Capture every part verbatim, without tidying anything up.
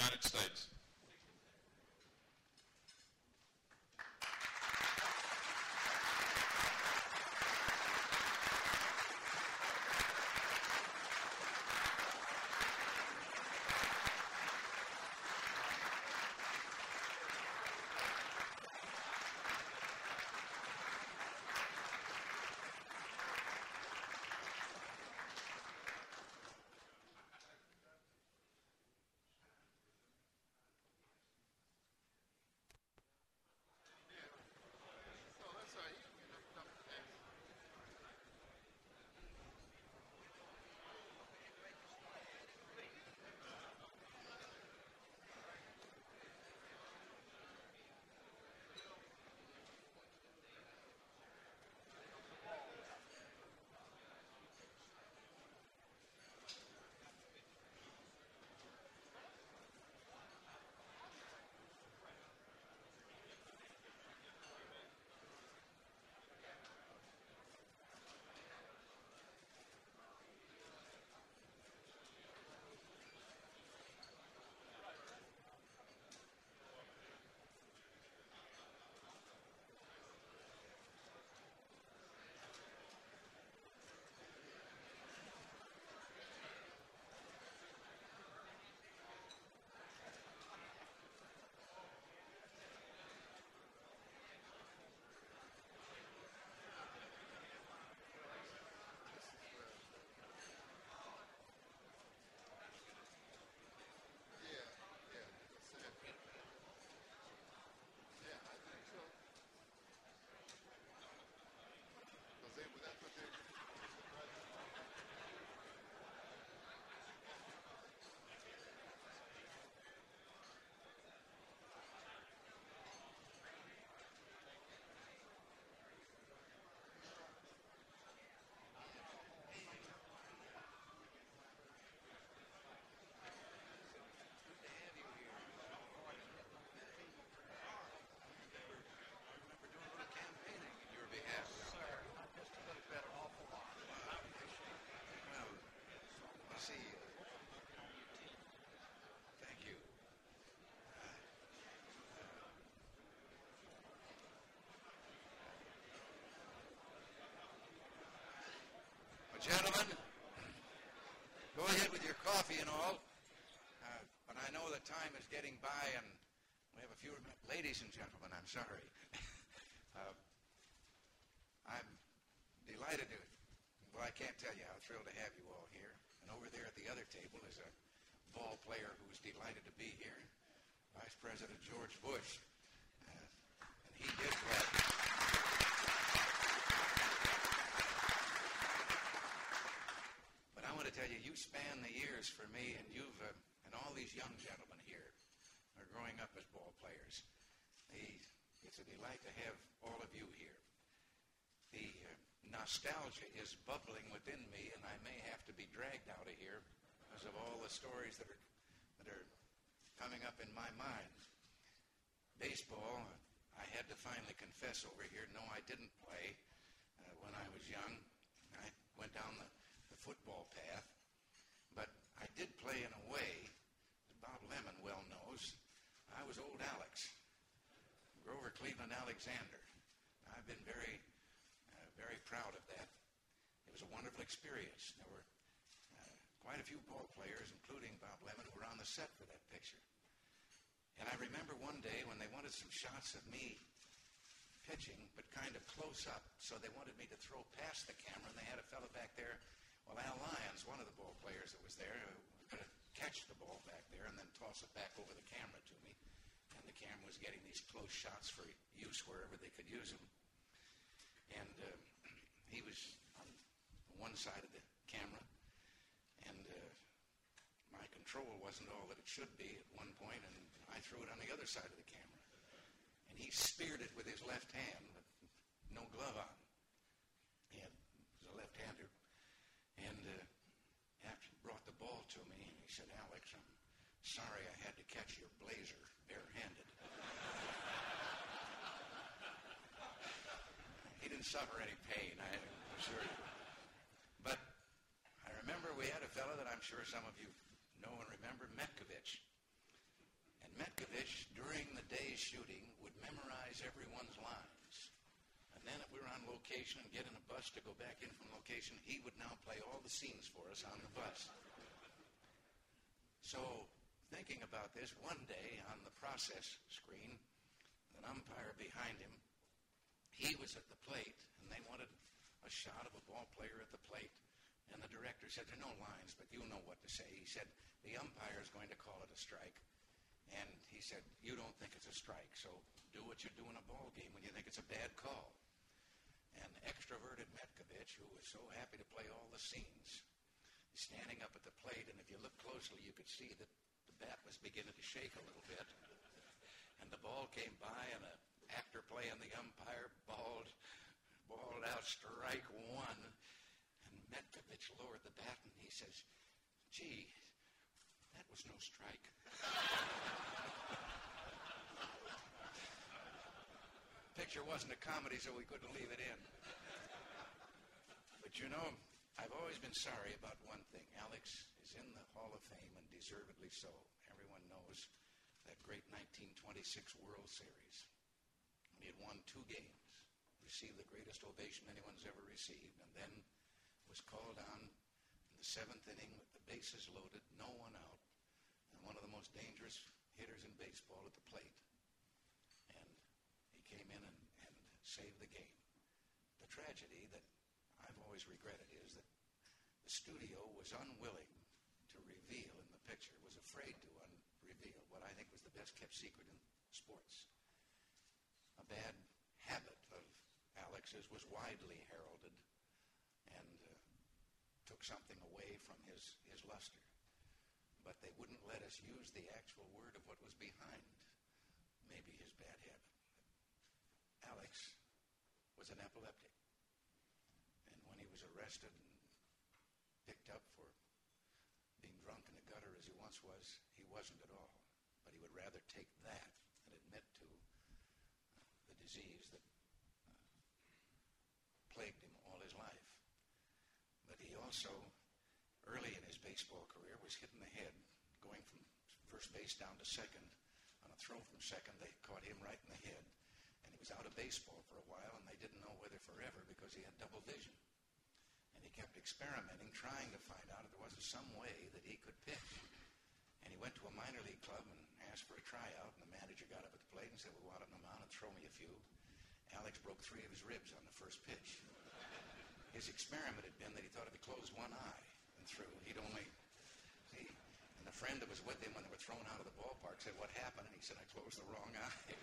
United States. Gentlemen, go ahead with your coffee and all, uh, but I know that time is getting by and we have a few, ladies and gentlemen, I'm sorry. uh, I'm delighted to, well, I can't tell you how thrilled to have you all here. And over there at the other table is a ball player who's delighted to be here, Vice President George Bush. Uh, and he did play. I want to tell you, you span the years for me, and you've uh, and all these young gentlemen here are growing up as ball players. The, it's a delight to have all of you here. The uh, nostalgia is bubbling within me, and I may have to be dragged out of here because of all the stories that are that are coming up in my mind. Baseball, I had to finally confess over here. No, I didn't play uh, when I was young. I went down the football path, but I did play in a way, as Bob Lemon well knows, I was old Alex, Grover Cleveland Alexander. I've been very, uh, very proud of that. It was a wonderful experience. There were uh, quite a few ball players, including Bob Lemon, who were on the set for that picture. And I remember one day when they wanted some shots of me pitching, but kind of close up, so they wanted me to throw past the camera, and they had a fellow back there. Well, Al Lyons, one of the ball players that was there, was going to catch the ball back there and then toss it back over the camera to me. And the camera was getting these close shots for use wherever they could use them. And uh, he was on one side of the camera, and uh, my control wasn't all that it should be at one point, and I threw it on the other side of the camera. And he speared it with his left hand with no glove on. He had, was a left-hander. And uh, after he brought the ball to me, he said, Alex, I'm sorry I had to catch your blazer barehanded. He didn't suffer any pain, I assure you. But I remember we had a fellow that I'm sure some of you know and remember, Metkovich. Metkovich, during the day's shooting, would memorize everyone's lines. And then if we were on location and get in a bus to go back in from location, he would now play all the scenes for us on the bus. So, thinking about this, one day on the process screen, an umpire behind him, he was at the plate, and they wanted a shot of a ball player at the plate. And the director said, there are no lines, but you know what to say. He said, the umpire is going to call it a strike. And he said, you don't think it's a strike, so do what you do in a ball game when you think it's a bad call. And extroverted Metkovich, who was so happy to play all the scenes, standing up at the plate, and if you look closely, you could see that the bat was beginning to shake a little bit. And the ball came by, and an actor playing the umpire balled, balled out strike one. And Metkovich lowered the bat, and he says, gee, that was no strike. Picture wasn't a comedy, so we couldn't leave it in. But you know, I've always been sorry about one thing. Alex is in the Hall of Fame, and deservedly so. Everyone knows that great nineteen twenty-six World Series. He had won two games, received the greatest ovation anyone's ever received, and then was called on in the seventh inning with the bases loaded, no one out, and one of the most dangerous hitters in baseball at the plate. And he came in and, and saved the game. The tragedy that I've always regretted is that the studio was unwilling to reveal in the picture, was afraid to un- reveal what I think was the best kept secret in sports. A bad habit of Alex's was widely heralded and uh, took something away from his, his luster. But they wouldn't let us use the actual word of what was behind maybe his bad habit. Alex was an epileptic. And when he was arrested and picked up for being drunk in the gutter as he once was, he wasn't at all. But he would rather take that than admit to the disease that uh, plagued him all his life. But he also, early in his baseball career, was hit in the head, going from first base down to second. On a throw from second, they caught him right in the head. And he was out of baseball for a while, and they didn't know whether forever because he had double vision. And he kept experimenting, trying to find out if there wasn't some way that he could pitch. And he went to a minor league club and asked for a tryout, and the manager got up at the plate and said, we want him to mount and throw me a few. Alex broke three of his ribs on the first pitch. His experiment had been that he thought if he closed one eye and threw, he'd only see. And the friend that was with him when they were thrown out of the ballpark said, what happened? And he said, I closed the wrong eye.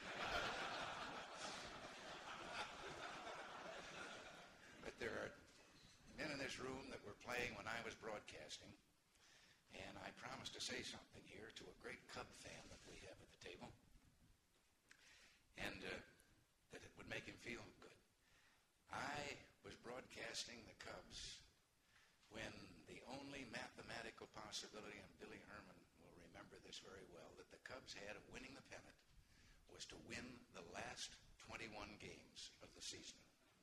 But there are men in this room that were playing when I was broadcasting, and I promised to say something here to a great Cub fan that we have at the table, and uh, that it would make him feel good. I was broadcasting the Cubs when the only mathematical possibility, and Billy Herman will remember this very well, that the Cubs had of winning the pennant was to win the last twenty-one games of the season.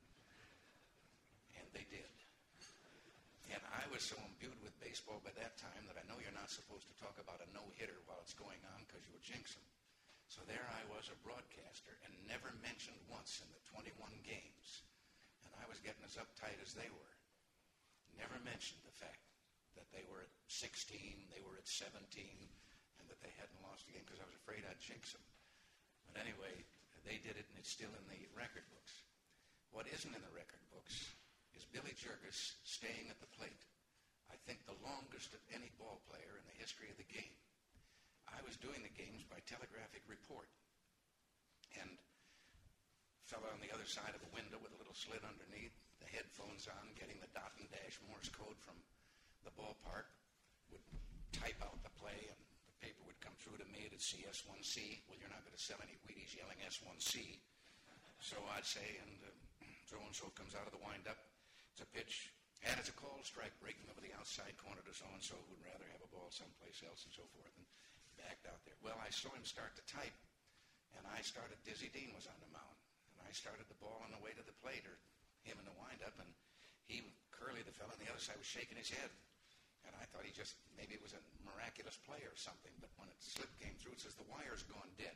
And they did. And I was so imbued with baseball by that time that I know you're not supposed to talk about a no-hitter while it's going on because you'll jinx them. So there I was, a broadcaster, and never mentioned once in the twenty-one games, and I was getting as uptight as they were, never mentioned the fact that they were at sixteen, they were at seventeen, and that they hadn't lost a game because I was afraid I'd jinx them. But anyway, they did it, and it's still in the record books. What isn't in the record books is Billy Jurgis staying at the plate, I think the longest of any ball player in the history of the game. I was doing the games by telegraphic report, and a fellow on the other side of the window with a little slit underneath, the headphones on, getting the dot and dash Morse code from the ballpark, would type out the play, and the paper would come through to me. It'd see S one C. Well, you're not going to sell any Wheaties yelling S one C. So I'd say, and uh, so-and-so comes out of the windup. It's a pitch, and it's a called strike breaking over the outside corner to so-and-so who'd rather have a ball someplace else and so forth, and backed out there. Well, I saw him start to type, and I started, Dizzy Dean was on the mound, and I started the ball on the way to the plate, or him in the windup, and he, Curly, the fellow on the other side, was shaking his head. And I thought he just, maybe it was a miraculous play or something, but when it slip came through, it says, the wire's gone dead.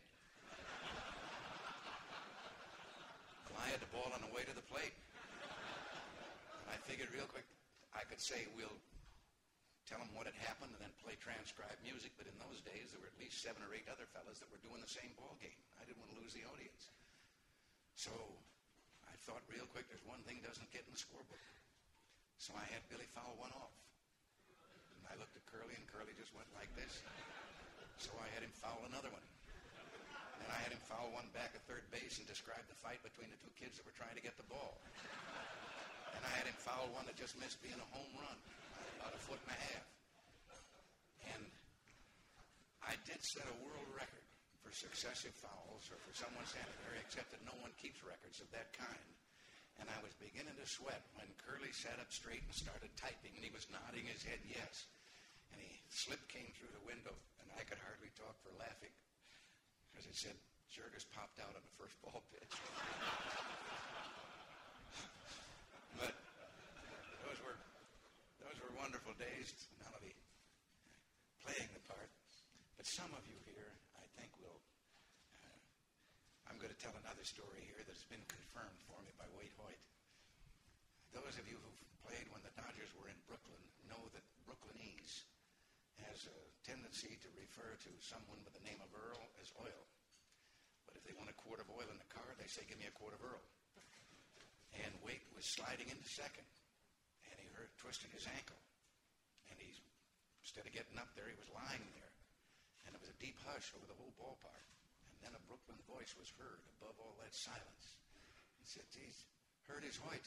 Well, I had the ball on the way to the plate. And I figured real quick, I could say, we'll tell them what had happened and then play transcribed music, but in those days, there were at least seven or eight other fellas that were doing the same ball game. I didn't want to lose the audience. So I thought real quick, there's one thing doesn't get in the scorebook. So I had Billy foul one off. And I looked at Curly, and Curly just went like this. So I had him foul another one. And I had him foul one back at third base and describe the fight between the two kids that were trying to get the ball. And I had him foul one that just missed being a home run, about a foot and a half. And I did set a world record for successive fouls or for someone standing there, except that no one keeps records of that kind. And I was beginning to sweat when Curly sat up straight and started typing, and he was nodding his head yes. And he slip came through the window, and I could hardly talk for laughing, because it said, Jurgis popped out on the first ball pitch. But those were those were wonderful days, not only playing the part, but some of you here, I think, will. Uh, I'm going to tell another story here that's been confirmed for me by Wade Hoyt. Those of you who've played when the Dodgers were in Brooklyn know that Brooklynese has a tendency to refer to someone by the name of Earl as Oil. But if they want a quart of oil in the car, they say, give me a quart of Earl. And Wade was sliding into second, and he hurt, twisted his ankle. And he, instead of getting up there, he was lying there. And there was a deep hush over the whole ballpark. And then a Brooklyn voice was heard above all that silence. He said, geez, heard his Hoyt.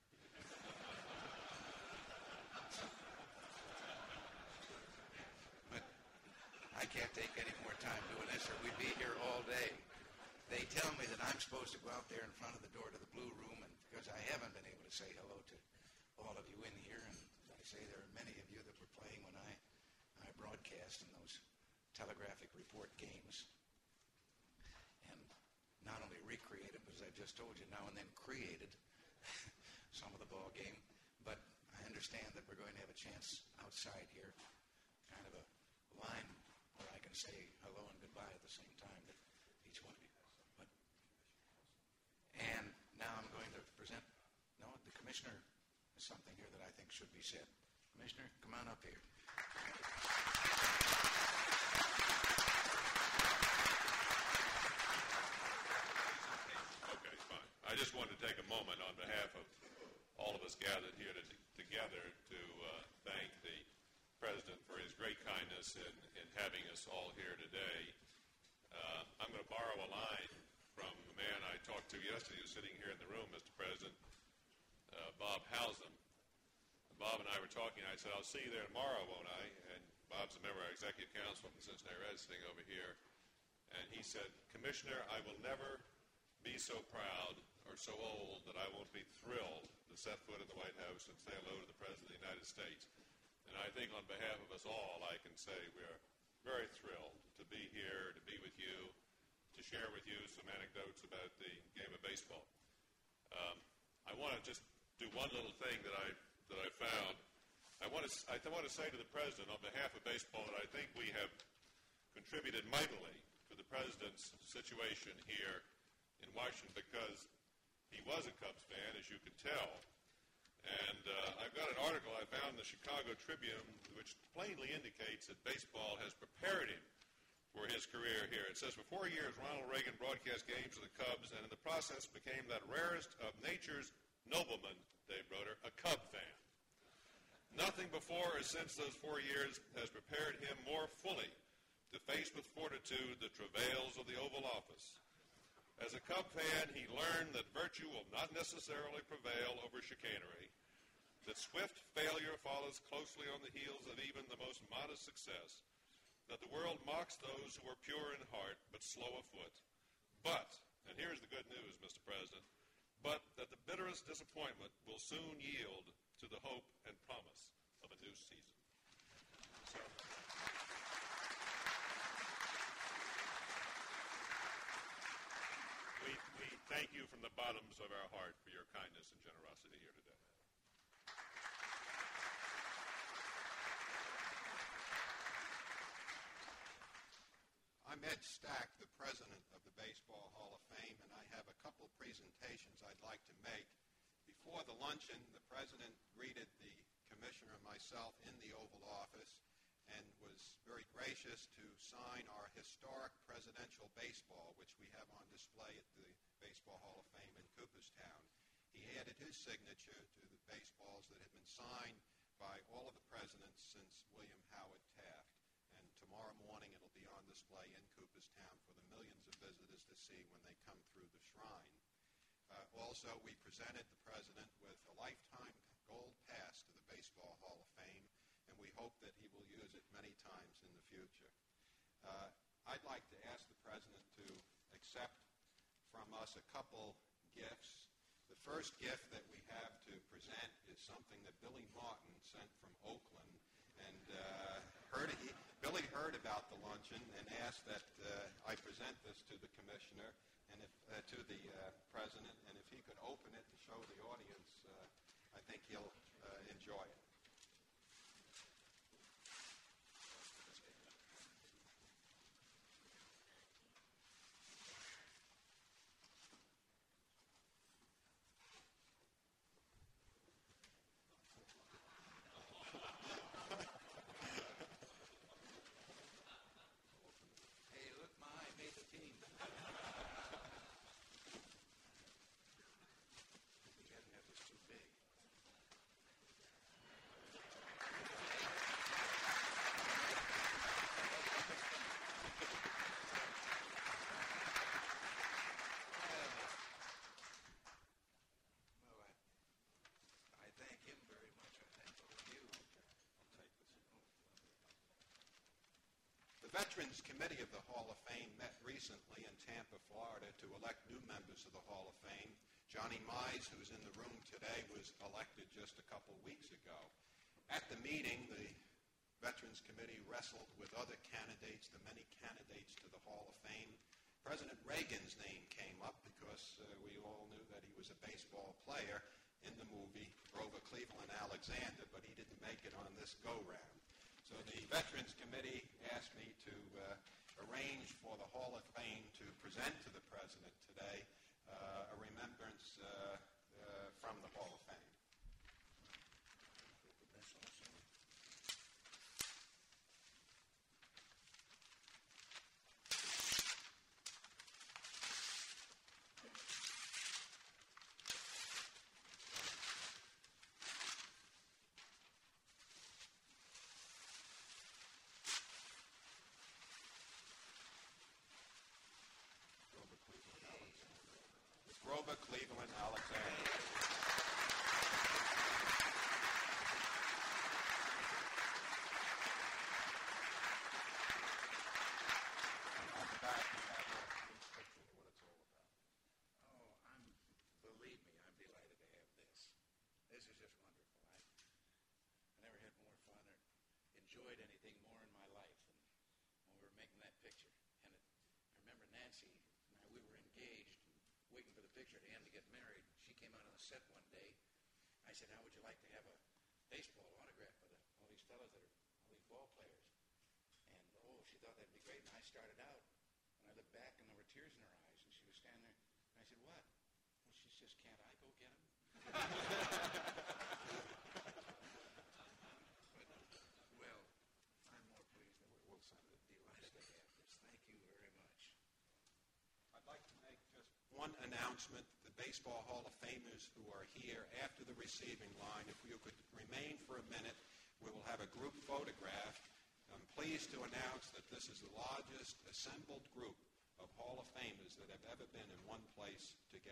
But I can't take any more time doing this, or we'd be here all day. They tell me that I'm supposed to go out there in front of the door to the Blue Room, and because I haven't been able to say hello to all of you in here, and as I say, there are many of you that were playing when I, I broadcast in those telegraphic report games, and not only recreated, as I just told you, now and then created some of the ball game, but I understand that we're going to have a chance outside here, kind of a line where I can say hello and goodbye at the same time to each one of you. But, and now I'm going to present, no, the commissioner has something here that I think should be said. Commissioner, come on up here. Okay, fine. I just wanted to take a moment on behalf of all of us gathered here to, together to uh, thank the President for his great kindness in, in having us all here today. Uh, I'm going to borrow a line from the man I talked to yesterday who's sitting here in the room, Mister President, uh, Bob Howsam. Bob and I were talking. I said, I'll see you there tomorrow, won't I? And Bob's a member of our Executive Council from the Cincinnati Reds sitting over here. And he said, Commissioner, I will never be so proud or so old that I won't be thrilled to set foot in the White House and say hello to the President of the United States. And I think on behalf of us all, I can say we're very thrilled to be here, to be with you, to share with you some anecdotes about the game of baseball. Um, I want to just do one little thing that I that I found. I want to I want to say to the President on behalf of baseball that I think we have contributed mightily to the President's situation here in Washington because he was a Cubs fan, as you can tell. And uh, I've got an article I found in the Chicago Tribune which plainly indicates that baseball has prepared him for his career here. It says, for four years, Ronald Reagan broadcast games of the Cubs, and in the process became that rarest of nature's noblemen, Dave Broder, a Cub fan. Nothing before or since those four years has prepared him more fully to face with fortitude the travails of the Oval Office. As a Cub fan, he learned that virtue will not necessarily prevail over chicanery, that swift failure follows closely on the heels of even the most modest success, that the world mocks those who are pure in heart but slow of foot, but, and here's the good news, Mister President, but that the bitterest disappointment will soon yield to the hope and promise of a new season. So, we, we thank you from the bottoms of our heart for your kindness and generosity here today. I'm Ed Stack, the president of the Baseball Hall of Fame, and I have a couple presentations I'd like to make. Before the luncheon, the president greeted the commissioner and myself in the Oval Office and was very gracious to sign our historic presidential baseball, which we have on display at the Baseball Hall of Fame in Cooperstown. He added his signature to the baseballs that had been signed by all of the presidents since William Howard Taft. And tomorrow morning it'll be on display in Cooperstown for the millions of visitors to see when they come through the shrine. Uh, also, we presented the president with a lifetime gold pass to the Baseball Hall of Fame, and we hope that he will use it many times in the future. Uh, I'd like to ask the president to accept from us a couple gifts. The first gift that we have to present is something that Billy Martin sent from Oakland, and uh, heard he, Billy heard about the luncheon and asked that uh, I present this to the commissioner and if, uh, to the uh, president, and if he could open it and show the audience, uh, I think he'll uh, enjoy it. The Veterans Committee of the Hall of Fame met recently in Tampa, Florida, to elect new members of the Hall of Fame. Johnny Mize, who's in the room today, was elected just a couple weeks ago. At the meeting, the Veterans Committee wrestled with other candidates, the many candidates to the Hall of Fame. President Reagan's name came up because uh, we all knew that he was a baseball player in the movie Grover Cleveland Alexander, but he didn't make it on this go-round. So the Veterans Committee asked me to uh, arrange for the Hall of Fame to present to the President today uh, a remembrance uh, uh, from the Hall of Fame. Grover Cleveland Alexander. On the back, you have a description of what it's all about. Oh, I'm, believe me, I'm delighted to have this. This is just wonderful. I, I never had more fun or enjoyed anything more in my life than when we were making that picture. And it, I remember Nancy and I, we were engaged, waiting for the picture to end to get married. She came out on the set one day. I said, how would you like to have a baseball autograph with all these fellas that are, all these ball players? And, oh, she thought that'd be great. And I started out, and I looked back, and there were tears in her eyes. And she was standing there, and I said, what? Well, she says, can't I go get them? But, well, I'm more pleased that we're we'll send it. Delighted to have this. Thank you very much. I'd like to make just one announcement. The Baseball Hall of Famers who are here after the receiving line, if you could remain for a minute, we will have a group photograph. I'm pleased to announce that this is the largest assembled group of Hall of Famers that have ever been in one place together.